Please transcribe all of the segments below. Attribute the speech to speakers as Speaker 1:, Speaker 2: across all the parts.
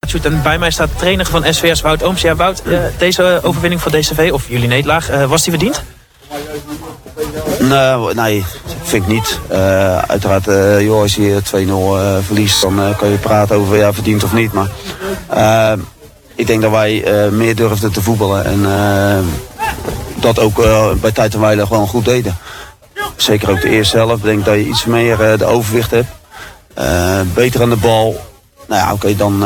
Speaker 1: En bij mij staat de trainer van SVS, Wout Ooms. Ja, Wout, deze overwinning van DCV, of jullie nederlaag, was die verdiend?
Speaker 2: Nee, vind ik niet. Uiteraard, als je 2-0 verliest, dan kan je praten over verdiend of niet. Maar ik denk dat wij meer durfden te voetballen. En dat ook bij tijd en wijle gewoon goed deden. Zeker ook de eerste helft. Ik denk dat je iets meer de overwicht hebt. Beter aan de bal. Nou ja, oké, dan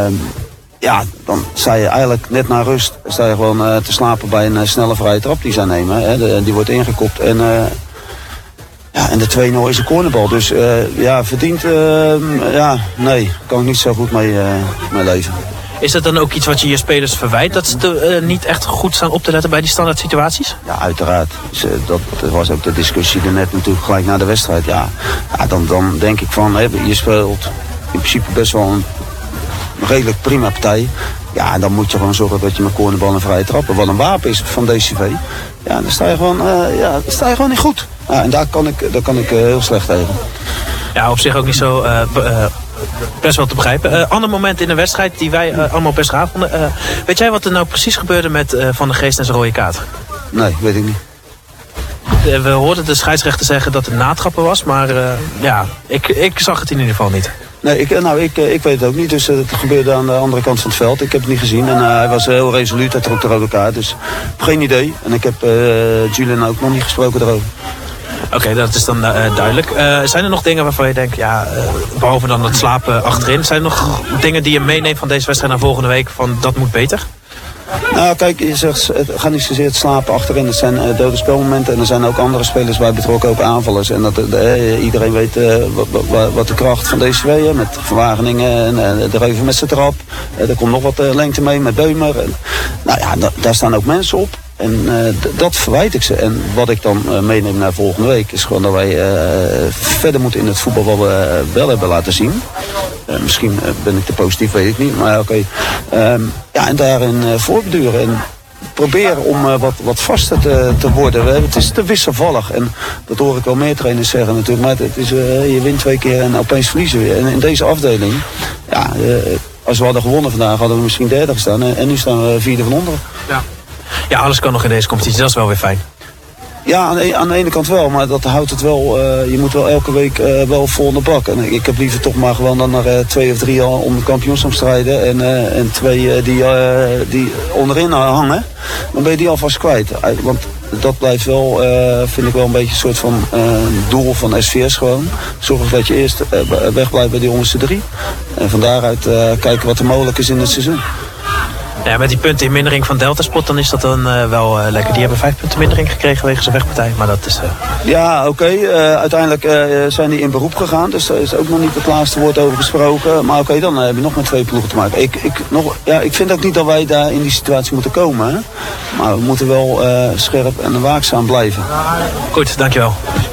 Speaker 2: sta je eigenlijk net na rust sta je gewoon te slapen bij een snelle vrije trap die zij nemen. Hè. Die wordt ingekopt en de 2-0 is een cornerbal. Dus verdiend, nee, kan ik niet zo goed mee leven.
Speaker 1: Is dat dan ook iets wat je spelers verwijt? Dat ze niet echt goed staan op te letten bij die standaard situaties?
Speaker 2: Ja, uiteraard. Dus, dat was ook de discussie er net natuurlijk gelijk na de wedstrijd. Ja, dan denk ik van, je speelt in principe best wel een redelijk prima partij. Ja, en dan moet je gewoon zorgen dat je met cornerbal en vrije trappen, wat een wapen is van DCV. Ja, dan sta je gewoon niet goed. Ja, en daar kan ik heel slecht tegen.
Speaker 1: Ja, op zich ook niet zo best wel te begrijpen. Ander moment in de wedstrijd die wij allemaal best raar vonden. Weet jij wat er nou precies gebeurde met Van der Geest en zijn rode kaart?
Speaker 2: Nee, weet ik niet.
Speaker 1: We hoorden de scheidsrechter zeggen dat het natrappen was, maar ik zag het in ieder geval niet.
Speaker 2: Nee, ik weet het ook niet. Dus het gebeurde aan de andere kant van het veld. Ik heb het niet gezien. En hij was heel resoluut. Hij trok de rode kaart. Dus geen idee. En ik heb Julian ook nog niet gesproken daarover.
Speaker 1: Oké, dat is dan duidelijk. Zijn er nog dingen waarvan je denkt, behalve dan het slapen achterin, zijn er nog dingen die je meeneemt van deze wedstrijd naar volgende week, van dat moet beter?
Speaker 2: Nou kijk, je zegt, het gaat niet zozeer het slapen achterin. Het zijn dode spelmomenten en er zijn ook andere spelers bij betrokken, ook aanvallers. En dat iedereen weet wat de kracht van DCW is, met Van Wageningen en de Reuven met zijn trap. Er komt nog wat lengte mee met Beumer. En, daar staan ook mensen op. En dat verwijt ik ze. En wat ik dan meeneem naar volgende week is gewoon dat wij verder moeten in het voetbal wat we wel hebben laten zien. Misschien ben ik te positief, weet ik niet. Maar oké. En daarin voortduren. En proberen om wat vaster te worden. Het is te wisselvallig. En dat hoor ik wel meer trainers zeggen natuurlijk. Maar het is, je wint 2 keer en opeens verliezen we. En in deze afdeling, als we hadden gewonnen vandaag, hadden we misschien 3e gestaan. En nu staan we 4e van onderen.
Speaker 1: Ja, alles kan nog in deze competitie. Dat is wel weer fijn.
Speaker 2: Ja, aan de ene kant wel, maar dat houdt het wel. Je moet wel elke week wel vol in de bak. En ik heb liever toch maar gewoon dan naar 2 of 3 al om de kampioenschap strijden. En 2 die onderin hangen. Dan ben je die alvast kwijt. Want dat blijft wel, vind ik wel een beetje een soort van doel van SVS gewoon. Zorg dat je eerst wegblijft bij die onderste 3. En van daaruit kijken wat er mogelijk is in het seizoen.
Speaker 1: Ja, met die punten in mindering van Deltasport, dan is dat dan wel lekker. Die hebben 5 punten mindering gekregen wegens een wegpartij, maar dat is...
Speaker 2: Ja, oké. Uiteindelijk zijn die in beroep gegaan, dus daar is ook nog niet het laatste woord over gesproken. Maar oké, dan heb je nog met 2 ploegen te maken. Ik vind ook niet dat wij daar in die situatie moeten komen. Hè? Maar we moeten wel scherp en waakzaam blijven.
Speaker 1: Goed, dankjewel.